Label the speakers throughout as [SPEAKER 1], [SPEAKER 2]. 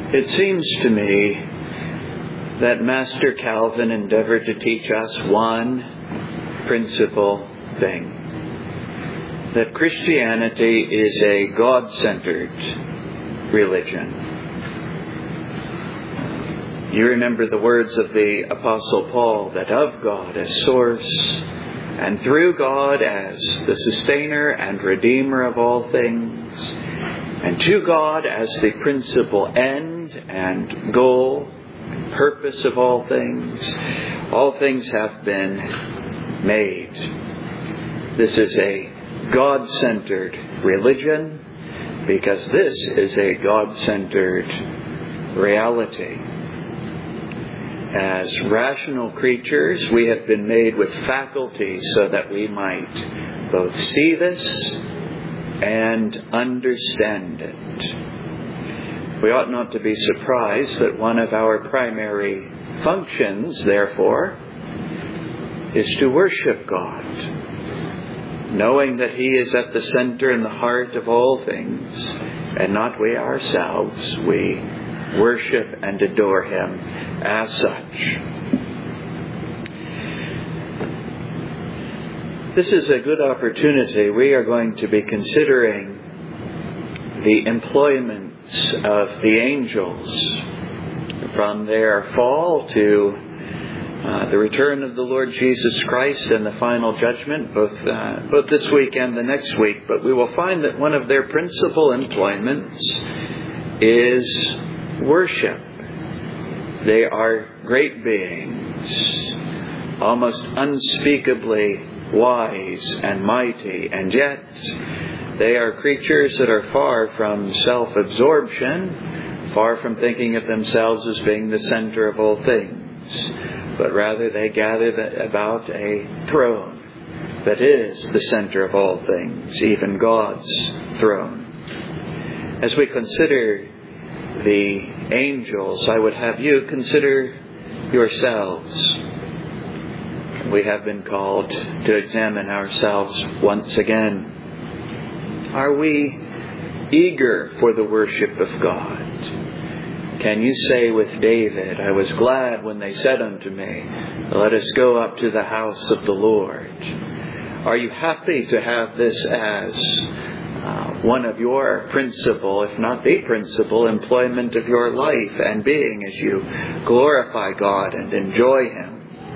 [SPEAKER 1] It seems to me that Master Calvin endeavored to teach us one principal thing. That Christianity is a God-centered religion. You remember the words of the Apostle Paul, that of God as source, and through God as the sustainer and redeemer of all things, and to God as the principal end and goal and purpose of all things have been made. This is a God-centered religion because this is a God-centered reality. As rational creatures, we have been made with faculties so that we might both see this and understand it. We ought not to be surprised that one of our primary functions, therefore, is to worship God, knowing that He is at the center and the heart of all things, and not we ourselves. We worship and adore Him as such. This is a good opportunity. We are going to be considering the employments of the angels from their fall to the return of the Lord Jesus Christ and the final judgment, both this week and the next week. But we will find that one of their principal employments is worship. They are great beings, almost unspeakably wise and mighty, and yet they are creatures that are far from self-absorption, far from thinking of themselves as being the center of all things, but rather they gather about a throne that is the center of all things, even God's throne. As we consider the angels, I would have you consider yourselves. We have been called to examine ourselves once again. Are we eager for the worship of God? Can you say with David, I was glad when they said unto me, let us go up to the house of the Lord? Are you happy to have this as one of your principal, if not the principal, employment of your life and being as you glorify God and enjoy Him?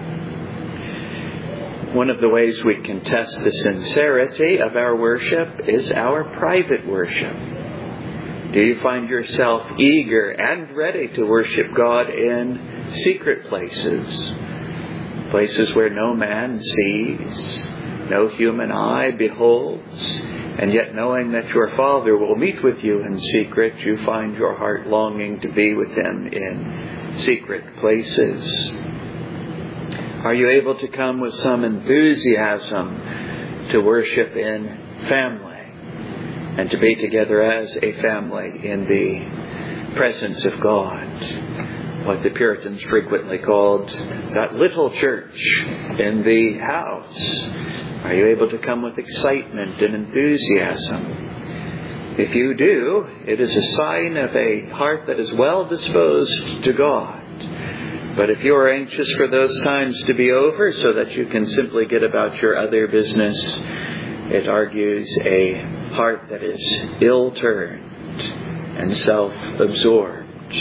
[SPEAKER 1] One of the ways we can test the sincerity of our worship is our private worship. Do you find yourself eager and ready to worship God in secret places? Places where no man sees, no human eye beholds, and yet knowing that your Father will meet with you in secret, you find your heart longing to be with Him in secret places. Are you able to come with some enthusiasm to worship in family and to be together as a family in the presence of God? What the Puritans frequently called that little church in the house. Are you able to come with excitement and enthusiasm? If you do, it is a sign of a heart that is well disposed to God. But if you are anxious for those times to be over so that you can simply get about your other business, it argues a heart that is ill-turned and self-absorbed.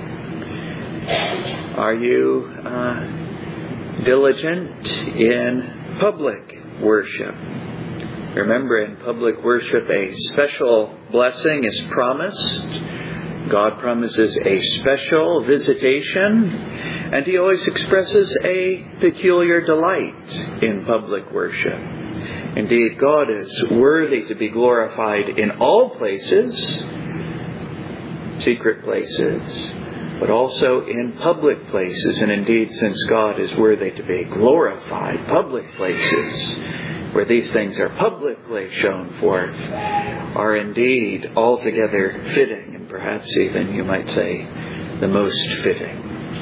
[SPEAKER 1] Are you diligent in public worship? Remember, in public worship, a special blessing is promised. God promises a special visitation, and He always expresses a peculiar delight in public worship. Indeed, God is worthy to be glorified in all places, secret places, but also in public places. And indeed, since God is worthy to be glorified, public places where these things are publicly shown forth are indeed altogether fitting, and perhaps even, you might say, the most fitting.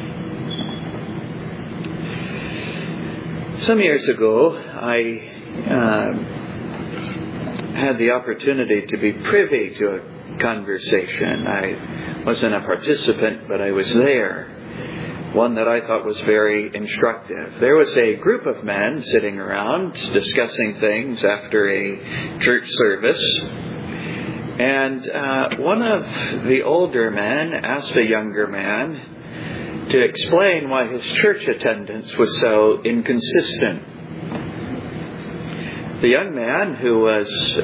[SPEAKER 1] Some years ago, I had the opportunity to be privy to a conversation. I wasn't a participant, but I was there. One that I thought was very instructive. There was a group of men sitting around discussing things after a church service. And one of the older men asked a younger man to explain why his church attendance was so inconsistent. The young man, who was,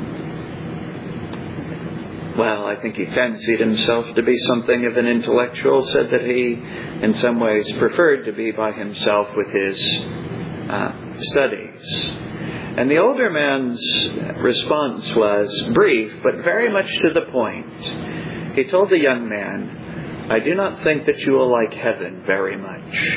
[SPEAKER 1] I think he fancied himself to be something of an intellectual, said that he, in some ways, preferred to be by himself with his studies. And the older man's response was brief, but very much to the point. He told the young man, "I do not think that you will like heaven very much."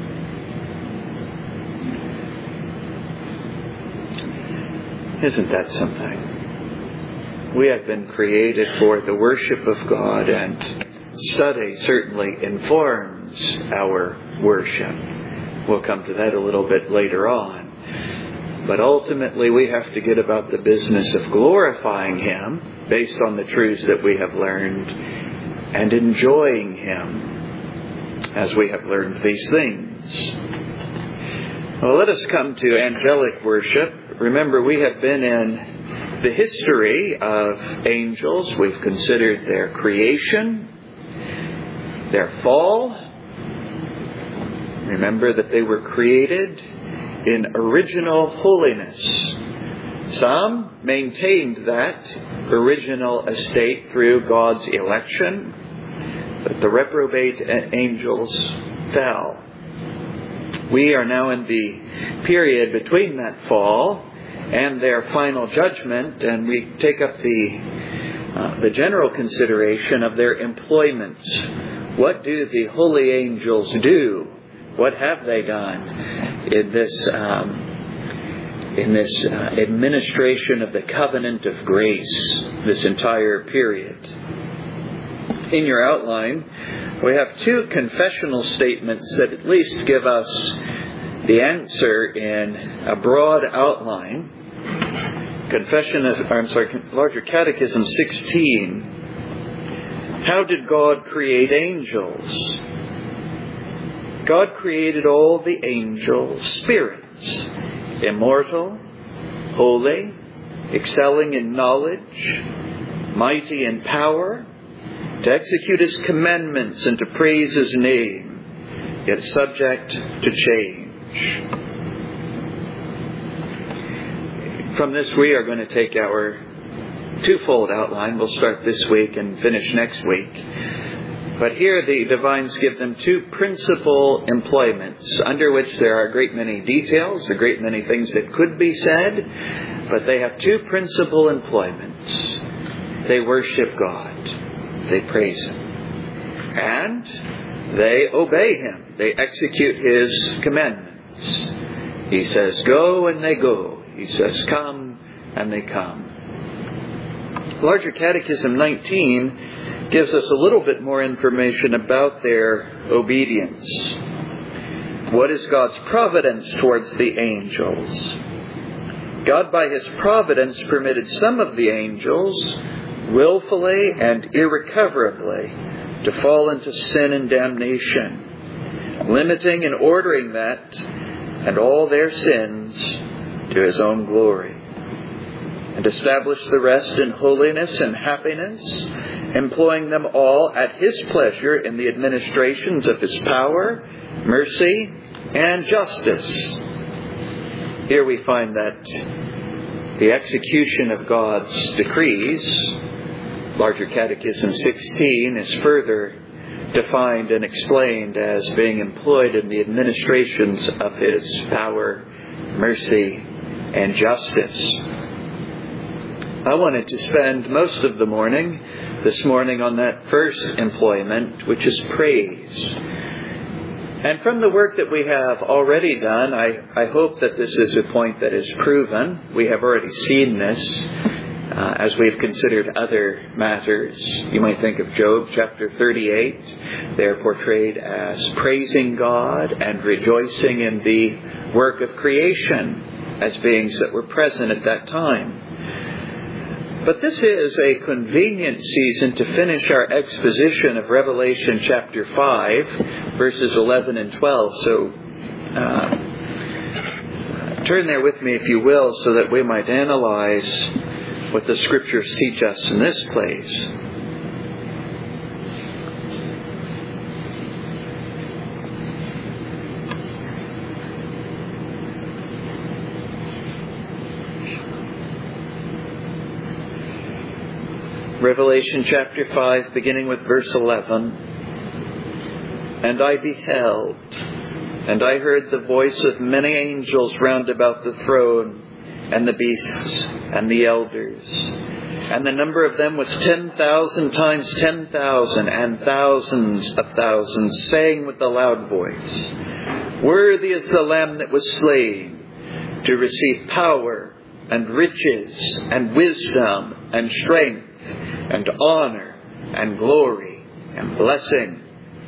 [SPEAKER 1] Isn't that something? We have been created for the worship of God, and study certainly informs our worship. We'll come to that a little bit later on. But ultimately we have to get about the business of glorifying Him based on the truths that we have learned and enjoying Him as we have learned these things. Well, let us come to angelic worship. Remember, we have been in the history of angels. We've considered their creation, their fall. Remember that they were created in original holiness. Some maintained that original estate through God's election, but the reprobate angels fell. We are now in the period between that fall and their final judgment, and we take up the general consideration of their employments. What do the holy angels do? What have they done in this administration of the covenant of grace, this entire period? In your outline, we have two confessional statements that at least give us the answer in a broad outline. Larger Catechism 16. How did God create angels? God created all the angels spirits, immortal, holy, excelling in knowledge, mighty in power, to execute His commandments and to praise His name, yet subject to change. From this we are going to take our twofold outline. We'll start this week and finish next week. But here the divines give them two principal employments, under which there are a great many details, a great many things that could be said, but they have two principal employments. They worship God. They praise Him. And they obey Him. They execute His commandments. He says, go, and they go. He says, come, and they come. Larger Catechism 19 gives us a little bit more information about their obedience. What is God's providence towards the angels? God, by His providence, permitted some of the angels willfully and irrecoverably to fall into sin and damnation, limiting and ordering that and all their sins to His own glory, and establish the rest in holiness and happiness, employing them all at His pleasure in the administrations of His power, mercy, and justice. Here we find that the execution of God's decrees, Larger Catechism 16, is further defined and explained as being employed in the administrations of His power, mercy, and justice. I wanted to spend most of the morning this morning on that first employment, which is praise. And from the work that we have already done, I hope that this is a point that is proven. We have already seen this as we've considered other matters. You might think of Job chapter 38. They're portrayed as praising God and rejoicing in the work of creation as beings that were present at that time. But this is a convenient season to finish our exposition of Revelation chapter 5, verses 11 and 12. So turn there with me, if you will, so that we might analyze what the Scriptures teach us in this place. Revelation chapter 5, beginning with verse 11. And I beheld, and I heard the voice of many angels round about the throne, and the beasts, and the elders. And the number of them was 10,000 times 10,000, and thousands of thousands, saying with a loud voice, Worthy is the Lamb that was slain, to receive power, and riches, and wisdom, and strength, and honor, and glory, and blessing.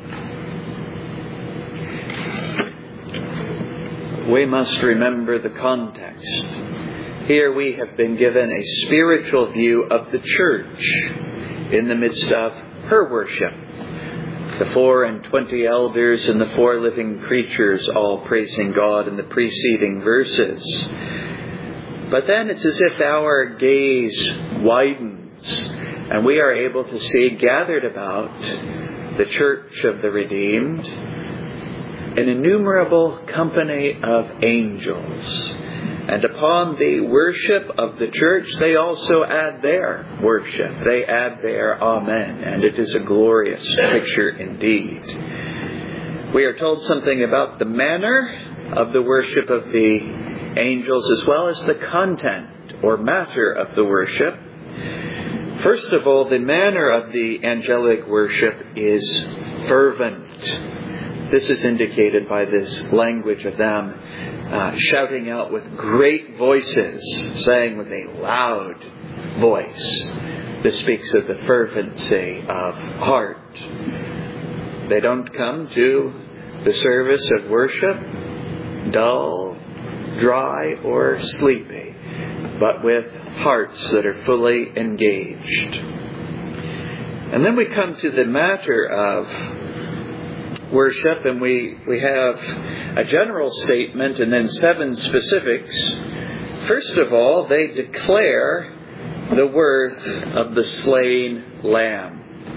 [SPEAKER 1] We must remember the context. Here we have been given a spiritual view of the church in the midst of her worship. The 24 elders and the 4 living creatures all praising God in the preceding verses. But then it's as if our gaze widens and we are able to see gathered about the church of the redeemed an innumerable company of angels. And upon the worship of the church, they also add their worship. They add their amen. And it is a glorious picture indeed. We are told something about the manner of the worship of the angels as well as the content or matter of the worship. First of all, the manner of the angelic worship is fervent. This is indicated by this language of them shouting out with great voices, saying with a loud voice. This speaks of the fervency of heart. They don't come to the service of worship dull, dry, or sleepy, but with hearts that are fully engaged. And then we come to the matter of worship, and we have a general statement and then 7 specifics. First of all, they declare the worth of the slain Lamb.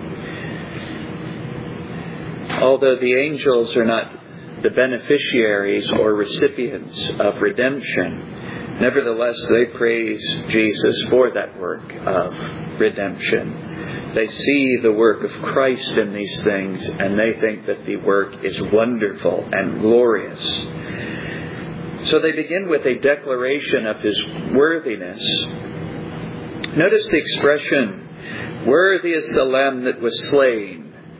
[SPEAKER 1] Although the angels are not the beneficiaries or recipients of redemption, nevertheless they praise Jesus for that work of redemption. They see the work of Christ in these things, and they think that the work is wonderful and glorious. So they begin with a declaration of His worthiness. Notice the expression, worthy is the Lamb that was slain.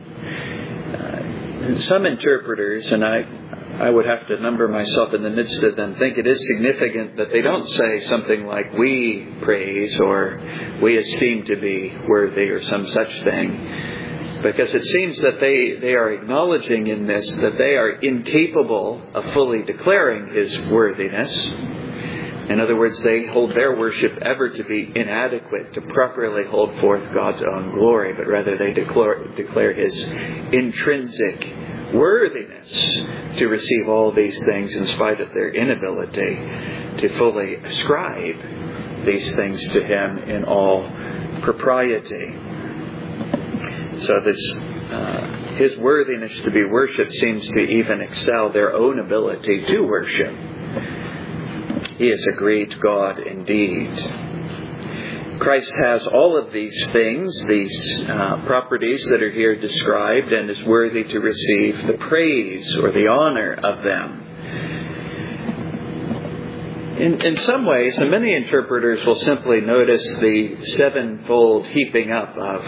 [SPEAKER 1] Some interpreters, and I would have to number myself in the midst of them, think it is significant that they don't say something like we praise or we esteem to be worthy or some such thing. Because it seems that they are acknowledging in this that they are incapable of fully declaring His worthiness. In other words, they hold their worship ever to be inadequate to properly hold forth God's own glory, but rather they declare His intrinsic worthiness to receive all these things in spite of their inability to fully ascribe these things to Him in all propriety. So this His worthiness to be worshipped seems to even excel their own ability to worship. He is a great God indeed. Christ has all of these things, these properties that are here described, and is worthy to receive the praise or the honor of them. In some ways, and many interpreters will simply notice the 7-fold heaping up of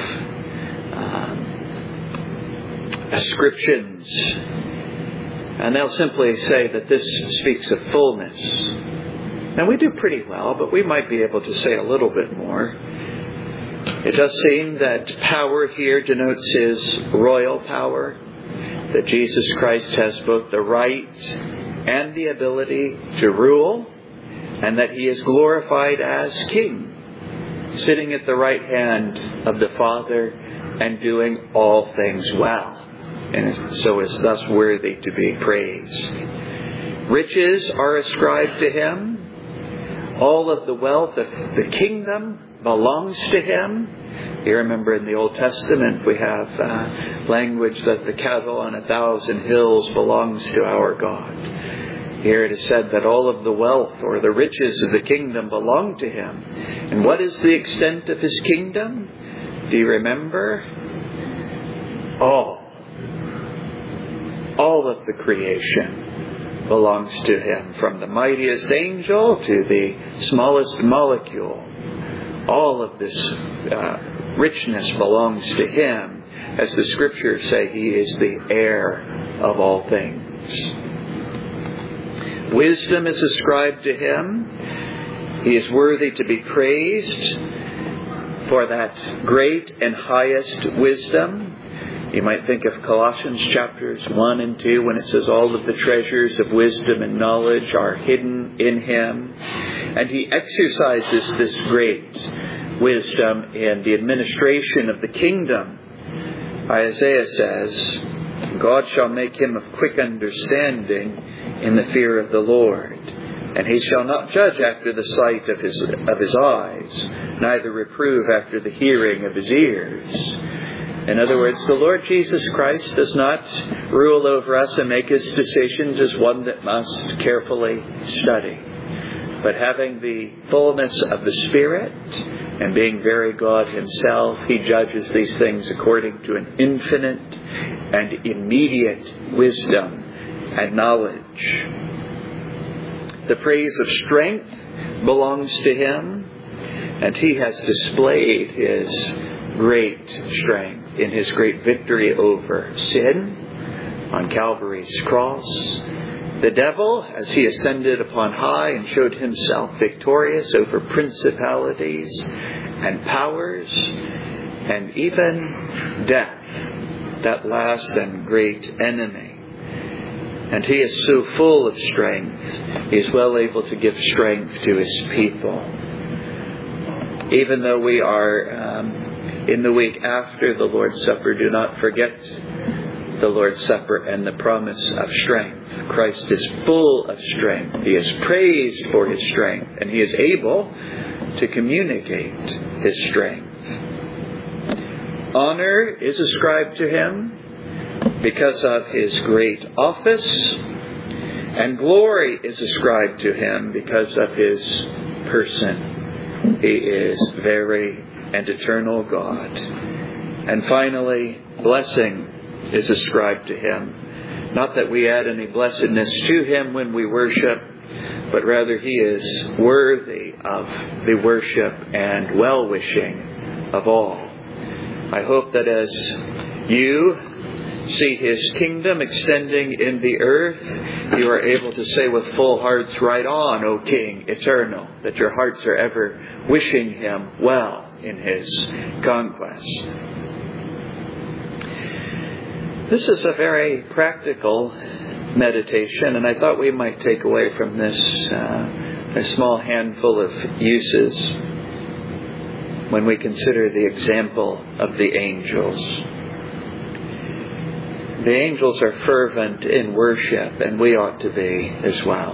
[SPEAKER 1] ascriptions, and they'll simply say that this speaks of fullness. Now, we do pretty well, but we might be able to say a little bit more. It does seem that power here denotes His royal power, that Jesus Christ has both the right and the ability to rule, and that He is glorified as King. sitting at the right hand of the Father and doing all things well, and so is thus worthy to be praised. Riches are ascribed to Him. All of the wealth of the kingdom belongs to Him. You remember in the Old Testament we have language that the cattle on 1,000 hills belongs to our God. Here it is said that all of the wealth or the riches of the kingdom belong to Him. And what is the extent of His kingdom? Do you remember? All of the creation belongs to Him, from the mightiest angel to the smallest molecule. All of this richness belongs to Him. As the Scriptures say, He is the heir of all things. Wisdom is ascribed to Him. He is worthy to be praised for that great and highest wisdom. You might think of Colossians chapters 1 and 2 when it says all of the treasures of wisdom and knowledge are hidden in Him. And He exercises this great wisdom in the administration of the kingdom. Isaiah says, God shall make him of quick understanding in the fear of the Lord. And he shall not judge after the sight of his eyes, neither reprove after the hearing of his ears. In other words, the Lord Jesus Christ does not rule over us and make His decisions as one that must carefully study. But having the fullness of the Spirit and being very God Himself, He judges these things according to an infinite and immediate wisdom and knowledge. The praise of strength belongs to Him, and He has displayed His great strength in His great victory over sin on Calvary's cross. The devil, as he ascended upon high and showed himself victorious over principalities and powers, and even death, that last and great enemy. And He is so full of strength, He is well able to give strength to His people. Even though we are in the week after the Lord's Supper, do not forget the Lord's Supper and the promise of strength. Christ is full of strength. He is praised for His strength, and He is able to communicate His strength. Honor is ascribed to Him because of His great office, and glory is ascribed to Him because of His person. He is very and eternal God. And finally, blessing is ascribed to Him. Not that we add any blessedness to Him when we worship, but rather He is worthy of the worship and well-wishing of all. I hope that as you see His kingdom extending in the earth, you are able to say with full hearts, right on, O King eternal, that your hearts are ever wishing Him well in His conquest. This is a very practical meditation, and I thought we might take away from this a small handful of uses when we consider the example of the angels. The angels are fervent in worship, and we ought to be as well.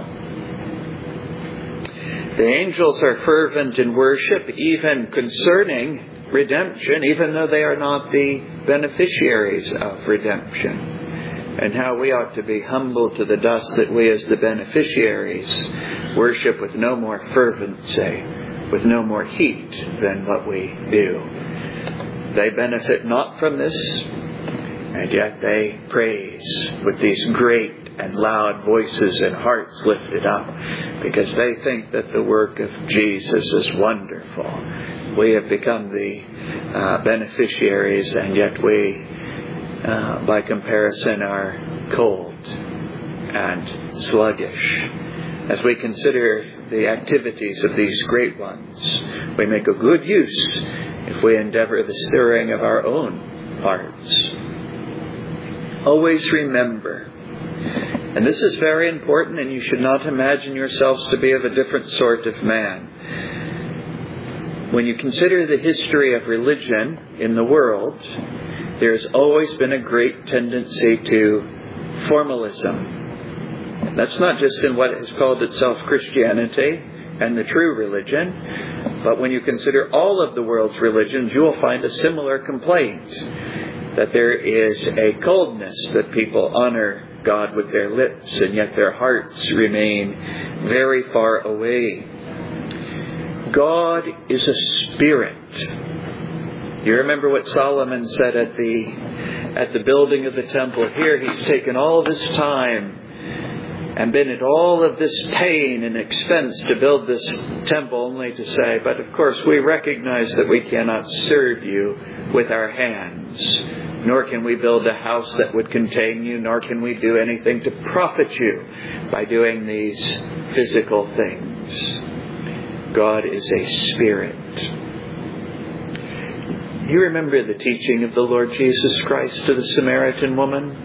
[SPEAKER 1] The angels are fervent in worship even concerning redemption, even though they are not the beneficiaries of redemption. And how we ought to be humbled to the dust that we as the beneficiaries worship with no more fervency, with no more heat than what we do. They benefit not from this, and yet they praise with these great and loud voices and hearts lifted up, because they think that the work of Jesus is wonderful. We have become the beneficiaries, and yet we, by comparison, are cold and sluggish. As we consider the activities of these great ones, we make a good use if we endeavor the stirring of our own hearts. Always remember, and this is very important, and you should not imagine yourselves to be of a different sort of man. When you consider the history of religion in the world, there's always been a great tendency to formalism. That's not just in what has called itself Christianity and the true religion, but when you consider all of the world's religions, you will find a similar complaint, that there is a coldness, that people honor God with their lips, and yet their hearts remain very far away. God is a spirit. You remember what Solomon said at the building of the temple. Here he's taken all this time and been at all of this pain and expense to build this temple, only to say, but of course we recognize that we cannot serve you with our hands, nor can we build a house that would contain you, nor can we do anything to profit you by doing these physical things. God is a spirit. You remember the teaching of the Lord Jesus Christ to the Samaritan woman?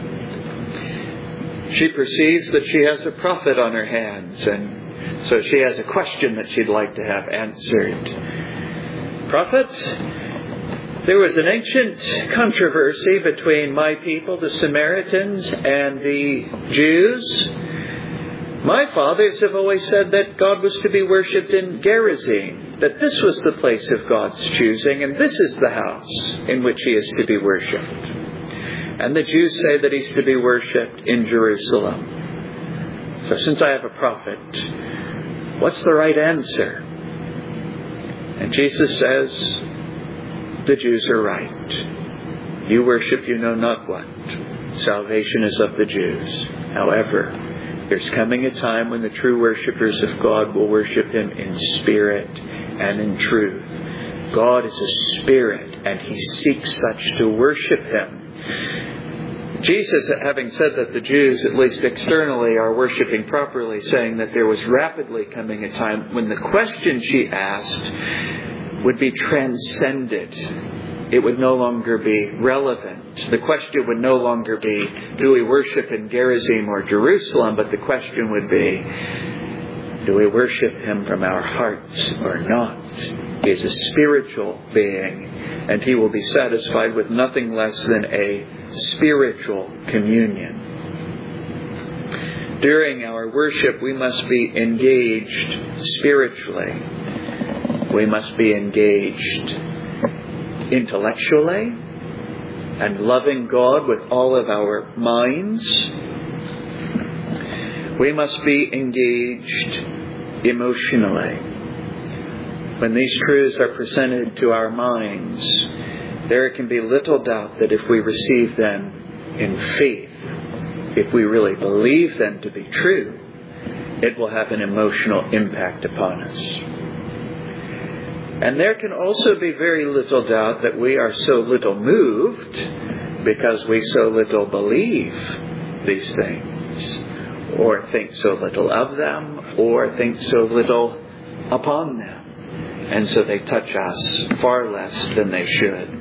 [SPEAKER 1] She perceives that she has a prophet on her hands, and so she has a question that she'd like to have answered. Prophet, there was an ancient controversy between my people, the Samaritans, and the Jews. My fathers have always said that God was to be worshipped in Gerizim, that this was the place of God's choosing, and this is the house in which he is to be worshipped. And the Jews say that he's to be worshipped in Jerusalem. So since I have a prophet, what's the right answer? And Jesus says, the Jews are right. You worship you know not what. Salvation is of the Jews. However, there's coming a time when the true worshippers of God will worship him in spirit and in truth. God is a spirit, and he seeks such to worship him. Jesus, having said that the Jews, at least externally, are worshiping properly, saying that there was rapidly coming a time when the question she asked would be transcended. It would no longer be relevant. The question would no longer be, do we worship in Gerizim or Jerusalem? But the question would be, do we worship him from our hearts or not? He is a spiritual being, and he will be satisfied with nothing less than a spiritual communion. During our worship, we must be engaged spiritually. We must be engaged intellectually and loving God with all of our minds. We must be engaged emotionally. When these truths are presented to our minds, there can be little doubt that if we receive them in faith, if we really believe them to be true, it will have an emotional impact upon us. And there can also be very little doubt that we are so little moved because we so little believe these things, or think so little of them, or think so little upon them. And so they touch us far less than they should.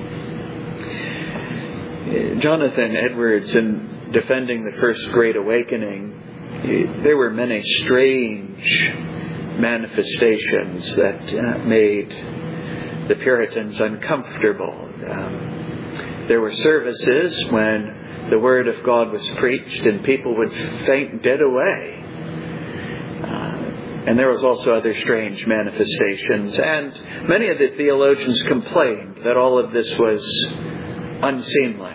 [SPEAKER 1] Jonathan Edwards, in defending the First Great Awakening, there were many strange manifestations that made the Puritans uncomfortable. There were services when the Word of God was preached and people would faint dead away. And there was also other strange manifestations. And many of the theologians complained that all of this was unseemly.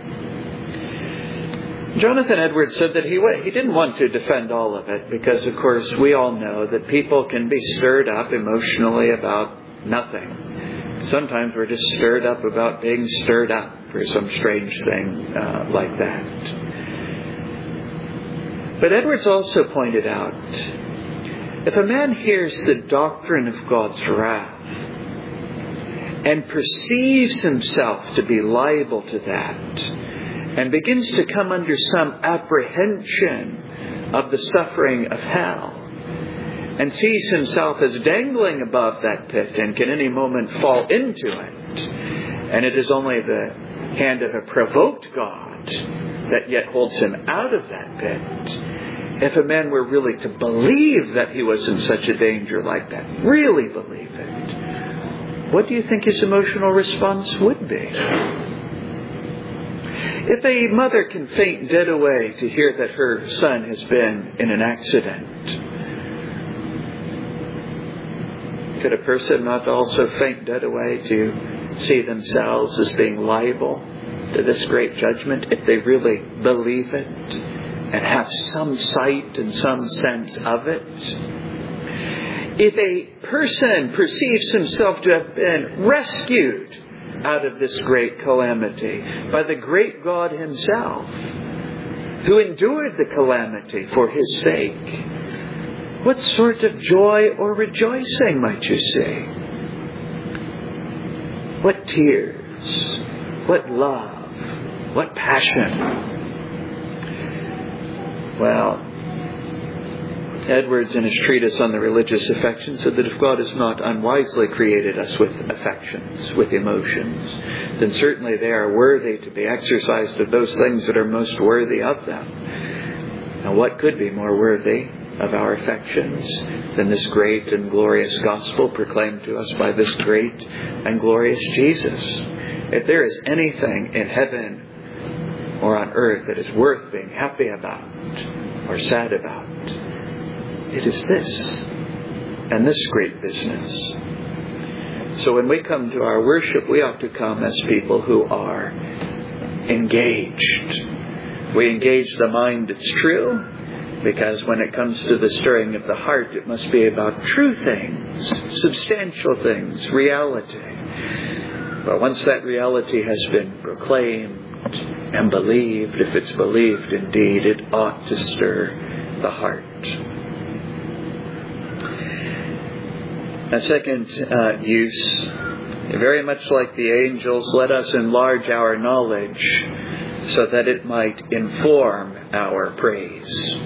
[SPEAKER 1] Jonathan Edwards said that he didn't want to defend all of it because, of course, we all know that people can be stirred up emotionally about nothing. Sometimes we're just stirred up about being stirred up for some strange thing like that. But Edwards also pointed out, if a man hears the doctrine of God's wrath and perceives himself to be liable to that, and begins to come under some apprehension of the suffering of hell, and sees himself as dangling above that pit and can any moment fall into it, and it is only the hand of a provoked God that yet holds him out of that pit. If a man were really to believe that he was in such a danger like that, really believe it, what do you think his emotional response would be? If a mother can faint dead away to hear that her son has been in an accident, could a person not also faint dead away to see themselves as being liable to this great judgment if they really believe it and have some sight and some sense of it? If a person perceives himself to have been rescued out of this great calamity by the great God himself, who endured the calamity for his sake, what sort of joy or rejoicing might you see? What tears, what love, what passion. Well, Edwards, in his treatise on the religious affections, said that if God has not unwisely created us with affections, with emotions, then certainly they are worthy to be exercised of those things that are most worthy of them. Now, what could be more worthy of our affections than this great and glorious gospel proclaimed to us by this great and glorious Jesus? If there is anything in heaven or on earth that is worth being happy about or sad about, it is this, and this great business. So when we come to our worship, we ought to come as people who are engaged. We engage the mind, it's true, because when it comes to the stirring of the heart, it must be about true things, substantial things, reality. But once that reality has been proclaimed and believed, if it's believed indeed, it ought to stir the heart. A second use, very much like the angels, let us enlarge our knowledge so that it might inform our praise.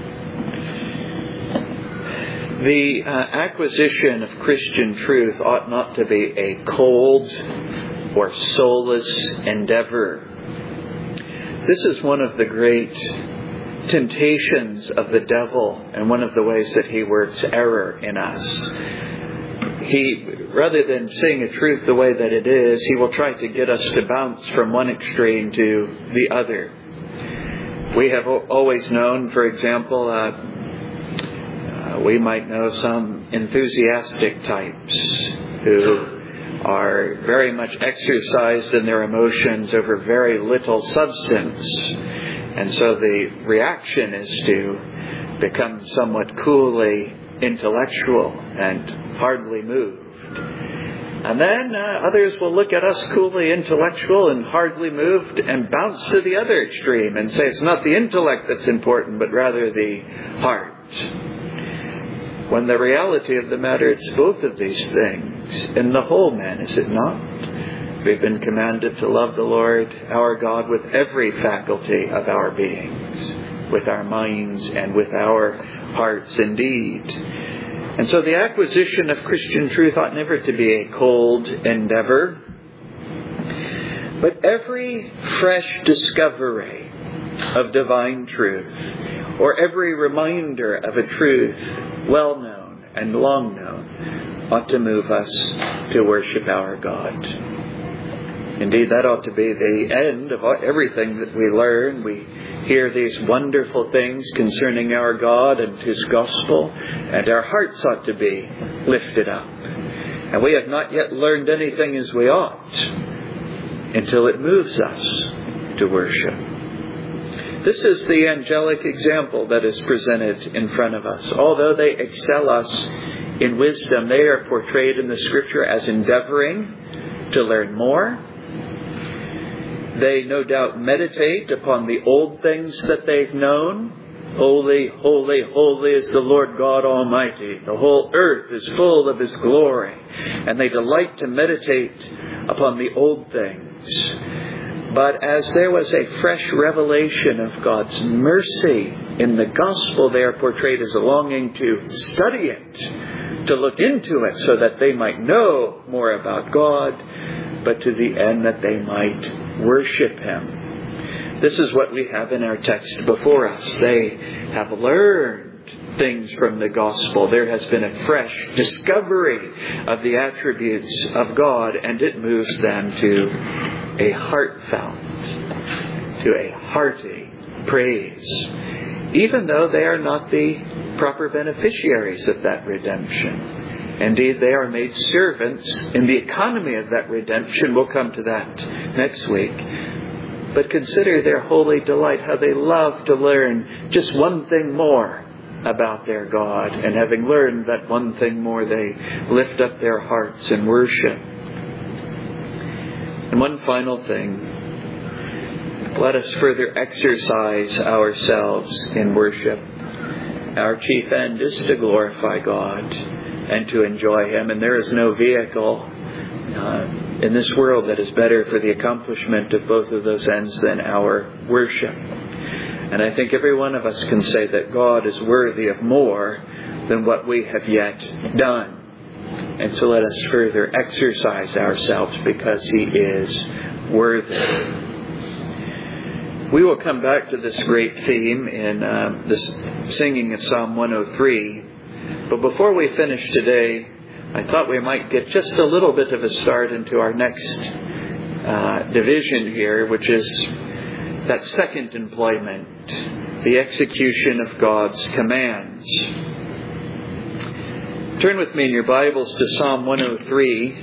[SPEAKER 1] The acquisition of Christian truth ought not to be a cold or soulless endeavor. This is one of the great temptations of the devil and one of the ways that he works error in us. He, rather than seeing a truth the way that it is, he will try to get us to bounce from one extreme to the other. We have always known, for example, we might know some enthusiastic types who are very much exercised in their emotions over very little substance. And so the reaction is to become somewhat coolly intellectual and hardly moved. And then others will look at us coolly intellectual and hardly moved and bounce to the other extreme and say it's not the intellect that's important, but rather the heart. When the reality of the matter, it's both of these things in the whole man, is it not? We've been commanded to love the Lord our God with every faculty of our beings, with our minds and with our hearts indeed. And so the acquisition of Christian truth ought never to be a cold endeavor, but every fresh discovery of divine truth, or every reminder of a truth well known and long known, ought to move us to worship our God. Indeed, that ought to be the end of everything that we learn. We hear these wonderful things concerning our God and His gospel, and our hearts ought to be lifted up. And we have not yet learned anything as we ought until it moves us to worship. This is the angelic example that is presented in front of us. Although they excel us in wisdom, they are portrayed in the Scripture as endeavoring to learn more. They no doubt meditate upon the old things that they've known. Holy, holy, holy is the Lord God Almighty. The whole earth is full of His glory. And they delight to meditate upon the old things. But as there was a fresh revelation of God's mercy in the gospel, they are portrayed as longing to study it, to look into it so that they might know more about God, but to the end that they might worship Him. This is what we have in our text before us. They have learned things from the gospel. There has been a fresh discovery of the attributes of God, and it moves them to a heartfelt, to a hearty praise, even though they are not the proper beneficiaries of that redemption. Indeed, they are made servants in the economy of that redemption. We'll come to that next week. But consider their holy delight, how they love to learn just one thing more about their God. And having learned that one thing more, they lift up their hearts in worship. And one final thing. Let us further exercise ourselves in worship. Our chief end is to glorify God and to enjoy Him. And there is no vehicle in this world that is better for the accomplishment of both of those ends than our worship. And I think every one of us can say that God is worthy of more than what we have yet done. And so let us further exercise ourselves because He is worthy. We will come back to this great theme in this singing of Psalm 103. But before we finish today, I thought we might get just a little bit of a start into our next division here, which is that second employment, the execution of God's commands. Turn with me in your Bibles to Psalm 103.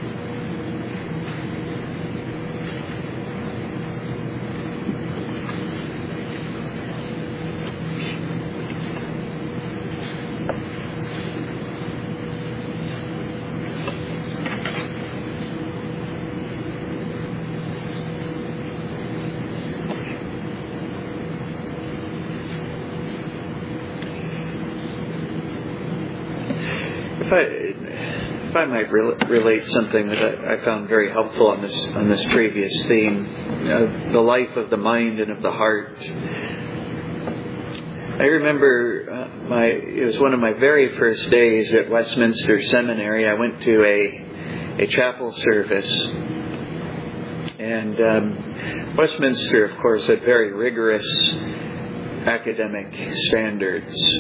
[SPEAKER 1] If I might relate something that I found very helpful on this previous theme, the life of the mind and of the heart. I remember it was one of my very first days at Westminster Seminary. I went to a chapel service, and Westminster, of course, had very rigorous academic standards.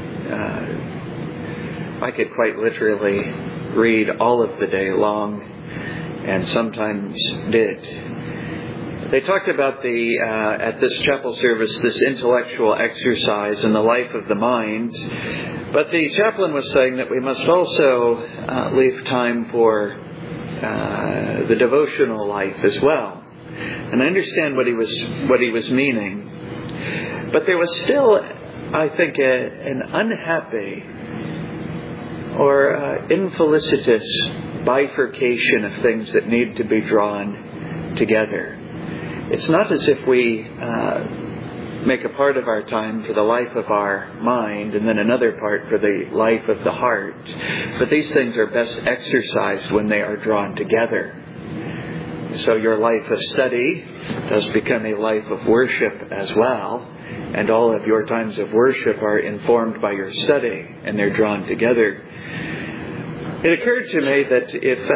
[SPEAKER 1] I could quite literally read all of the day long, and sometimes did. They talked about at this chapel service, this intellectual exercise in the life of the mind. But the chaplain was saying that we must also leave time for the devotional life as well. And I understand what he was meaning. But there was still, I think, an unhappy or infelicitous bifurcation of things that need to be drawn together. It's not as if we make a part of our time for the life of our mind and then another part for the life of the heart. But these things are best exercised when they are drawn together. So your life of study does become a life of worship as well. And all of your times of worship are informed by your study, and they're drawn together. It occurred to me that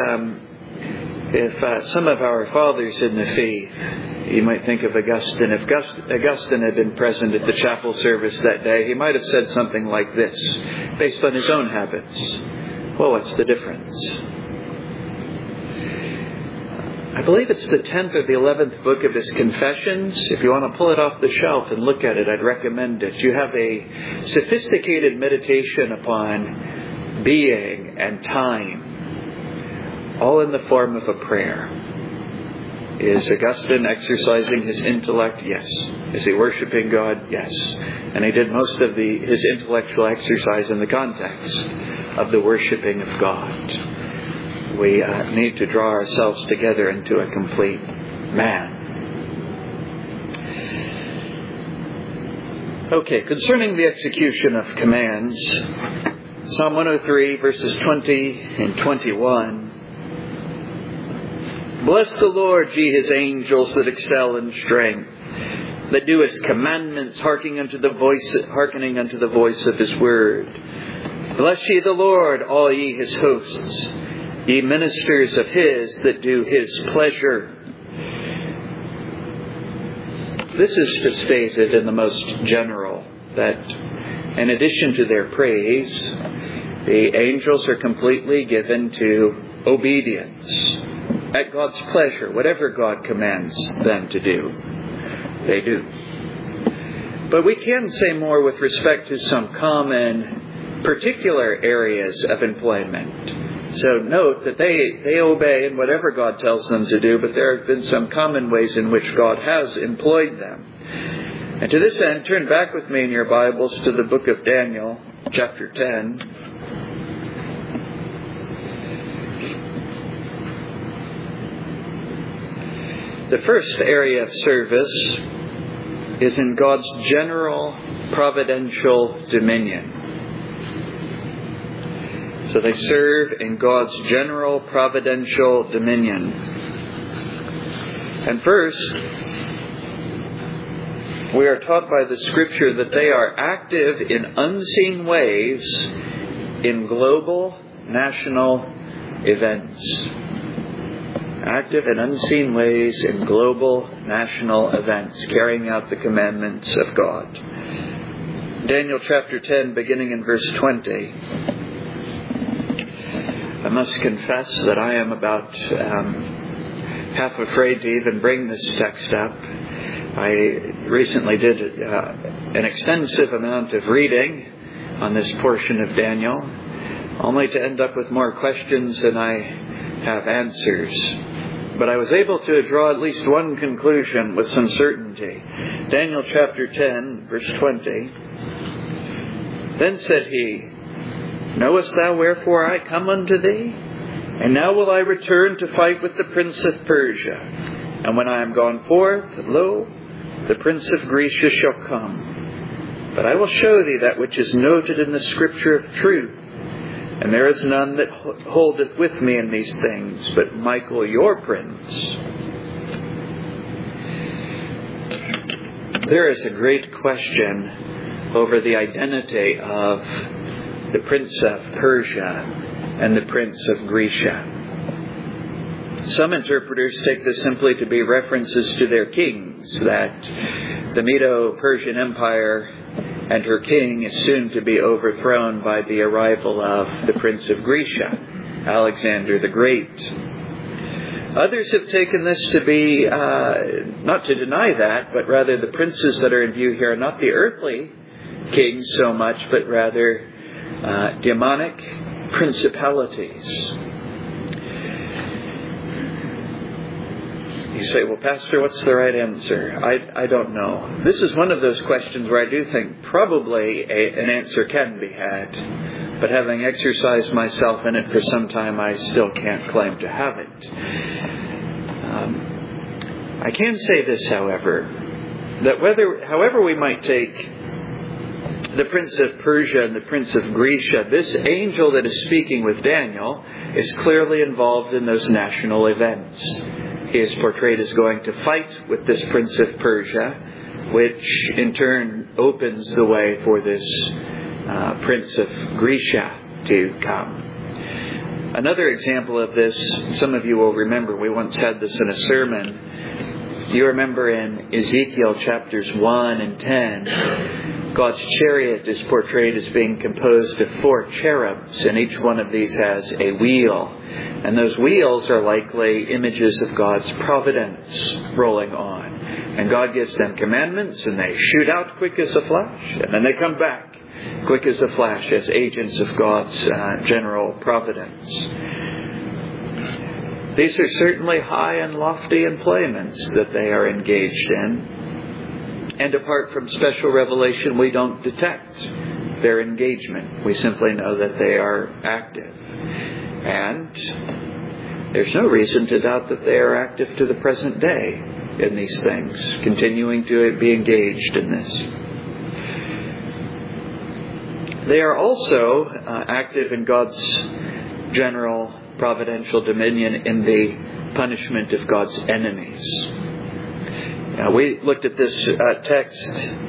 [SPEAKER 1] if some of our fathers in the faith, you might think of Augustine. If Augustine had been present at the chapel service that day, he might have said something like this, based on his own habits. Well, what's the difference? I believe it's the 10th or the 11th book of his Confessions. If you want to pull it off the shelf and look at it, I'd recommend it. You have a sophisticated meditation upon being and time, all in the form of a prayer. Is Augustine exercising his intellect? Yes. Is he worshiping God? Yes. And he did most of his intellectual exercise in the context of the worshiping of God. We need to draw ourselves together into a complete man. Okay, concerning the execution of commands, Psalm 103, verses 20 and 21. Bless the Lord, ye His angels that excel in strength, that do His commandments, hearkening unto the voice of His word. Bless ye the Lord, all ye His hosts, ye ministers of His that do His pleasure. This is just stated in the most general, that In addition to their praise, the angels are completely given to obedience at God's pleasure. Whatever God commands them to do, they do. But we can say more with respect to some common, particular areas of employment. So note that they obey in whatever God tells them to do, but there have been some common ways in which God has employed them. And to this end, turn back with me in your Bibles to the book of Daniel, chapter 10. The first area of service is in God's general providential dominion. So they serve in God's general providential dominion. And first, we are taught by the Scripture that they are active in unseen ways in global national events. Active in unseen ways in global national events, carrying out the commandments of God. Daniel chapter 10, beginning in verse 20. I must confess that I am about half afraid to even bring this text up. I recently did an extensive amount of reading on this portion of Daniel, only to end up with more questions than I have answers. But I was able to draw at least one conclusion with some certainty. Daniel chapter 10, verse 20. Then said he, Knowest thou wherefore I come unto thee? And now will I return to fight with the prince of Persia. And when I am gone forth, lo, the prince of Grecia shall come. But I will show thee that which is noted in the Scripture of truth. And there is none that holdeth with me in these things, but Michael your prince. There is a great question over the identity of the prince of Persia and the prince of Grecia. Some interpreters take this simply to be references to their kings, that the Medo-Persian Empire and her king is soon to be overthrown by the arrival of the prince of Grecia, Alexander the Great. Others have taken this to be, not to deny that, but rather the princes that are in view here are not the earthly kings so much, but rather demonic principalities. You say, well, Pastor, what's the right answer? I don't know. This is one of those questions where I do think probably an answer can be had. But having exercised myself in it for some time, I still can't claim to have it. I can say this, however, that however we might take the prince of Persia and the prince of Grecia, this angel that is speaking with Daniel is clearly involved in those national events. He is portrayed as going to fight with this prince of Persia, which in turn opens the way for this prince of Grecia to come. Another example of this, some of you will remember, we once had this in a sermon. You remember in Ezekiel chapters 1 and 10, God's chariot is portrayed as being composed of 4 cherubs, and each one of these has a wheel. And those wheels are likely images of God's providence rolling on. And God gives them commandments, and they shoot out quick as a flash, and then they come back quick as a flash as agents of God's general providence. These are certainly high and lofty employments that they are engaged in. And apart from special revelation, we don't detect their engagement. We simply know that they are active. And there's no reason to doubt that they are active to the present day in these things, continuing to be engaged in this. They are also active in God's general providential dominion in the punishment of God's enemies. We looked at this text,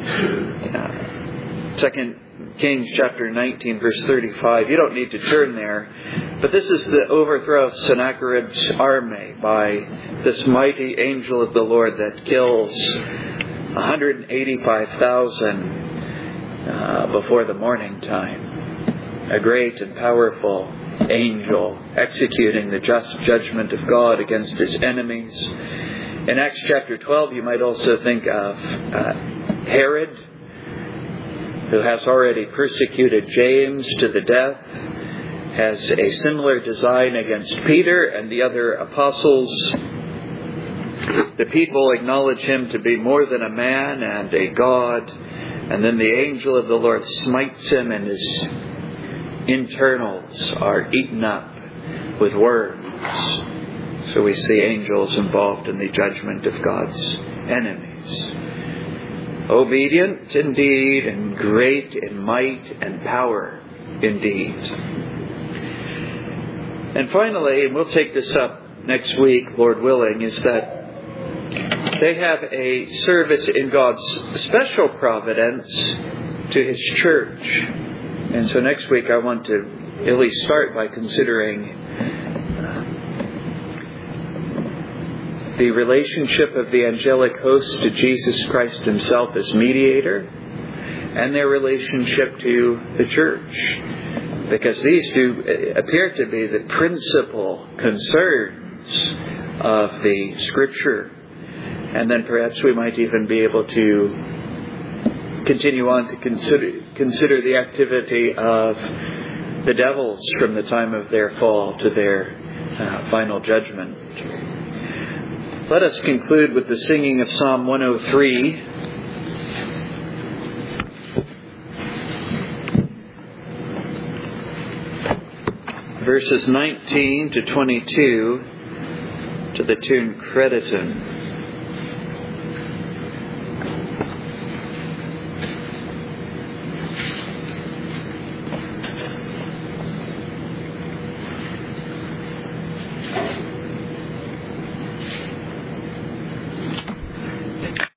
[SPEAKER 1] 2 Kings chapter 19, verse 35. You don't need to turn there. But this is the overthrow of Sennacherib's army by this mighty angel of the Lord that kills 185,000 before the morning time. A great and powerful angel executing the just judgment of God against his enemies. In Acts chapter 12, you might also think of Herod, who has already persecuted James to the death, has a similar design against Peter and the other apostles. The people acknowledge him to be more than a man and a God, and then the angel of the Lord smites him, and his internals are eaten up with worms. So we see angels involved in the judgment of God's enemies. Obedient indeed, and great in might and power indeed. And finally, and we'll take this up next week, Lord willing, is that they have a service in God's special providence to His church. And so next week I want to at least start by considering the relationship of the angelic host to Jesus Christ Himself as mediator, and their relationship to the church. Because these do appear to be the principal concerns of the Scripture. And then perhaps we might even be able to continue on to consider the activity of the devils from the time of their fall to their final judgment. Let us conclude with the singing of Psalm 103. Verses 19 to 22 to the tune Crediton.